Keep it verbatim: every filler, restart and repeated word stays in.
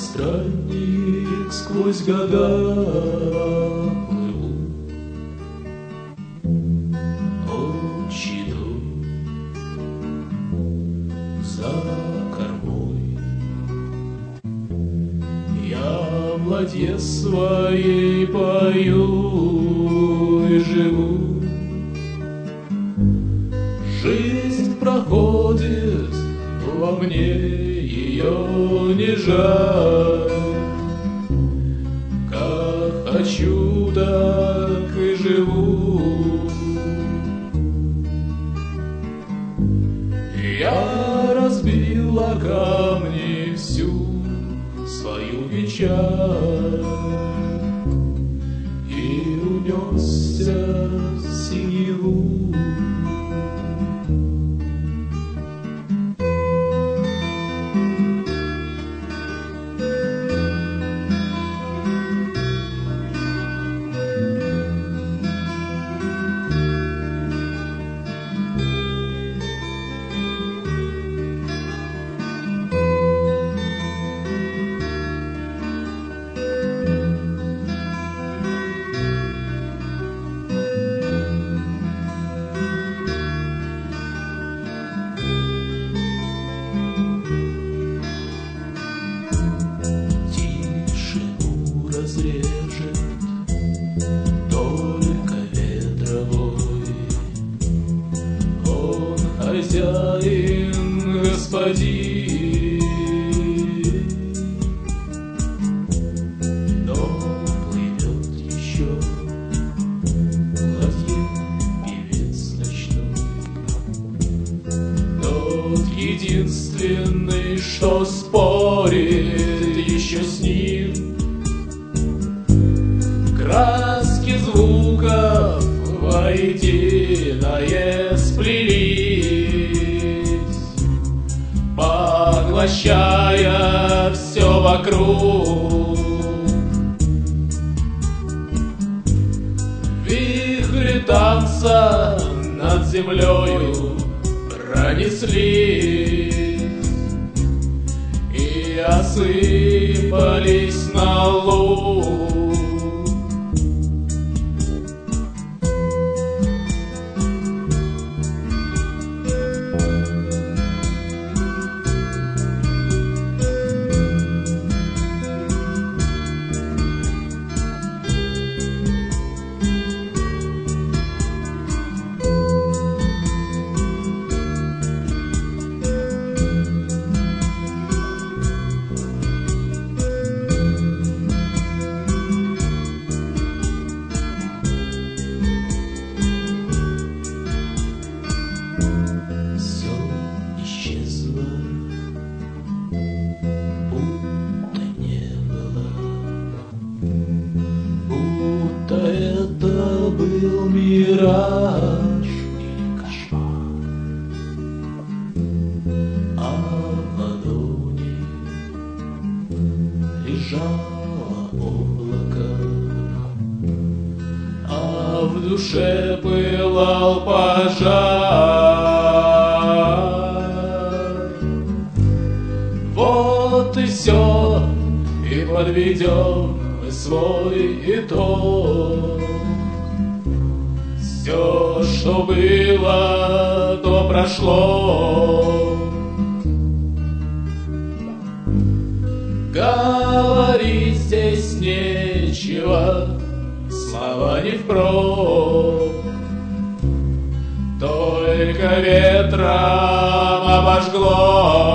странник сквозь года плыву. Отчий дом за кормой. Я в ладье своей пою и живу. Жизнь проходит, но во мне ее не жаль. Как хочу, так и живу. Я разбил о камни всю свою печаль и унесся в синеву. Разрежет только ветровой. Он хозяин, господин, но плывет еще в ладье певец ночной. Тот единственный, что спорит еще с ним. Краски звуков воединое сплелись, поглощая все вокруг. Вихри танца над землею пронеслись и осыпались на луг. Это был мираж или кошмар, а в ладони лежало облако, а в душе пылал пожар. Вот и все, и подведем мы свой итог. Все, что было, то прошло. Говорить здесь нечего, слова не впрок. Только ветром обожгло.